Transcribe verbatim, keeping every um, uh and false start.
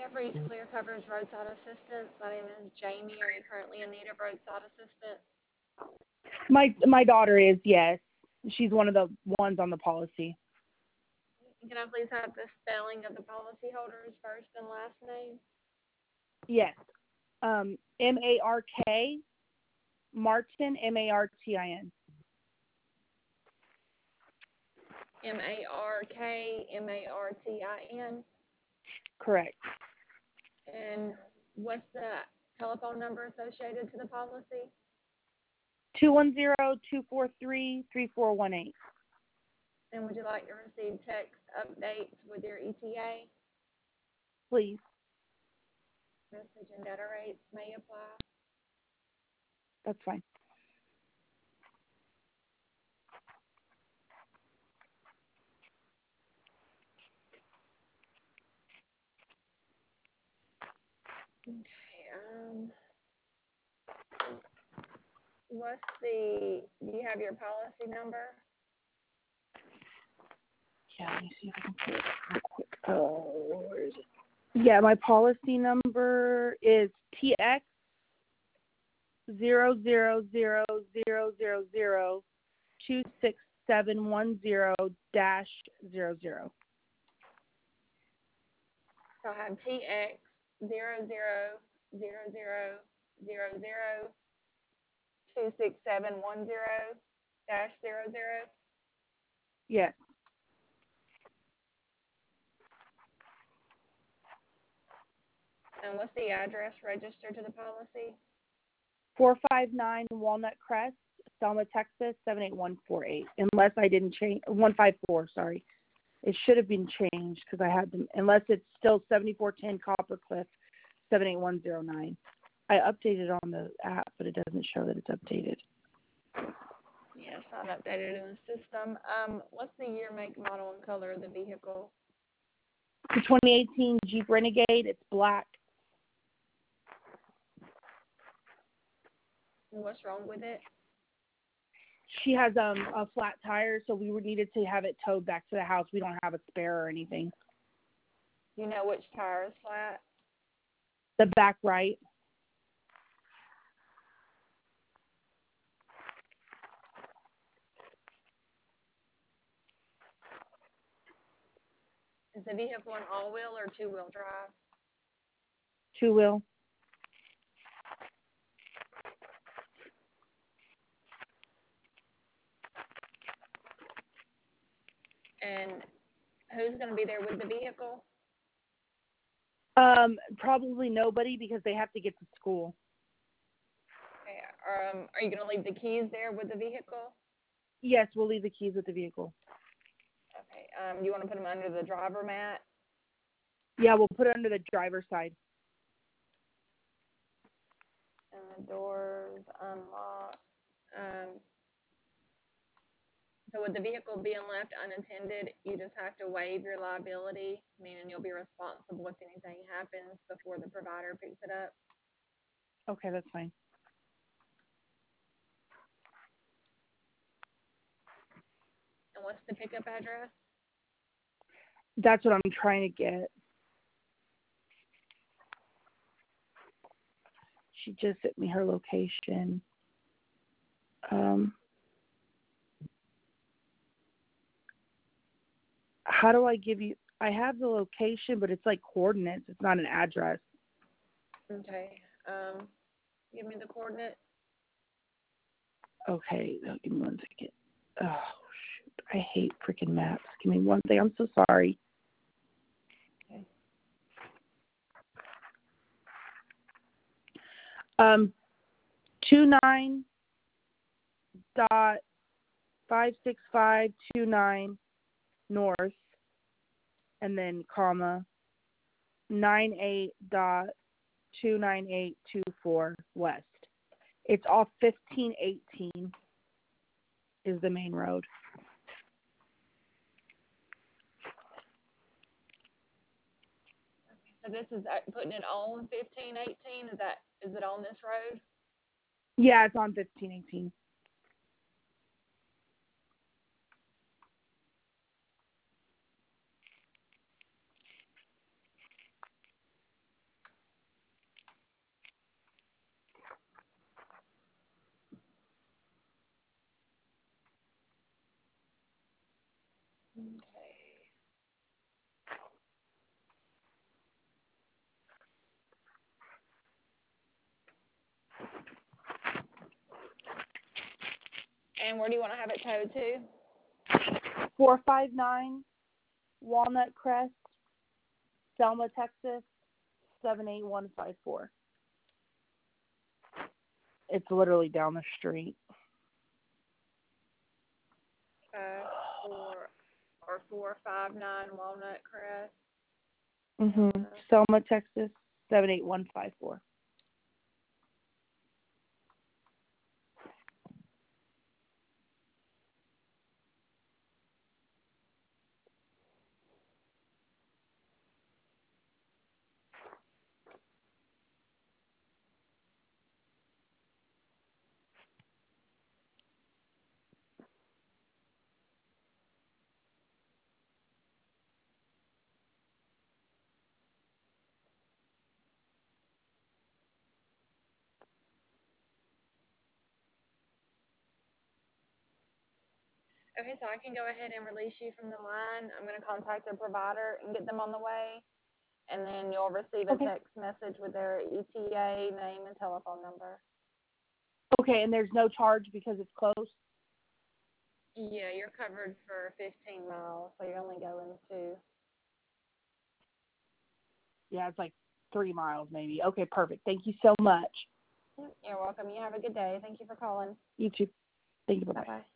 Jeffries Clear Coverage Roadside Assistance. My name is Jamie. Are you currently in need of roadside assistance? My my daughter is, yes. She's one of the ones on the policy. Can I please have the spelling of the policyholder's first and last name? Yes. Um, M A R K, Martin, M A R T I N. M A R K M A R T I N. Correct. And what's the telephone number associated to the policy? two one zero, two four three, three four one eight. And would you like to receive text updates with your E T A? Please. Message and data rates may apply. That's fine. Okay, um, what's the, do you have your policy number? Yeah, let me see if I can pull it up real quick. Oh, where is it? Yeah, my policy number is T X zero zero zero zero zero zero two six seven one zero dash zero zero. So I have T X zero zero zero zero zero zero two six seven one zero dash zero zero. Yes. And what's the address registered to the policy? four five nine Walnut Crest, Selma, Texas, seven eight one four eight. Unless I didn't change, one five four, sorry. It should have been changed because I had them, unless it's still seventy-four ten Copper Cliff, seven eight one zero nine. I updated on the app, but it doesn't show that it's updated. Yes, I've updated in the system. Um, what's the year, make, model, and color of the vehicle? The twenty eighteen Jeep Renegade, it's black. And what's wrong with it? She has um a flat tire, so we would needed to have it towed back to the house. We don't have a spare or anything. Do you know which tire is flat? The back right. Is the vehicle an all-wheel or two-wheel drive? Two wheel. And who's going to be there with the vehicle? Um, probably nobody because they have to get to school. Okay. Um, are you going to leave the keys there with the vehicle? Yes, we'll leave the keys with the vehicle. Okay. Um, you want to put them under the driver mat? Yeah, we'll put it under the driver's side. And the doors unlocked. Um, so with the vehicle being left unattended, you just have to waive your liability, meaning you'll be responsible if anything happens before the provider picks it up. Okay, that's fine. And what's the pickup address? That's what I'm trying to get. She just sent me her location. Um, how do I give you? I have the location, but it's like coordinates. It's not an address. Okay. Um, give me the coordinate. Okay, no, give me one second. Oh, shoot. I hate freaking maps. Give me one thing. I'm so sorry. Okay. Um, two nine dot five six five two nine north, and then comma nine eight dot two nine eight two four west. It's off fifteen eighteen is the main road. So this is uh, putting it on fifteen eighteen. Is that is it on this road? Yeah, it's on fifteen eighteen. Okay. And where do you want to have it towed to? four five nine Walnut Crest, Selma, Texas, seven eight one five four. It's literally down the street. Five four or four five nine Walnut Crest. Mhm. Selma, Texas, seven eight one five four. Okay, so I can go ahead and release you from the line. I'm going to contact the provider and get them on the way, and then you'll receive a Okay. text message with their E T A name and telephone number. Okay, and there's no charge because it's close? Yeah, you're covered for fifteen miles, so you're only going to. Yeah, it's like three miles maybe. Okay, perfect. Thank you so much. You're welcome. You have a good day. Thank you for calling. You too. Thank you. Bye-bye. Bye-bye.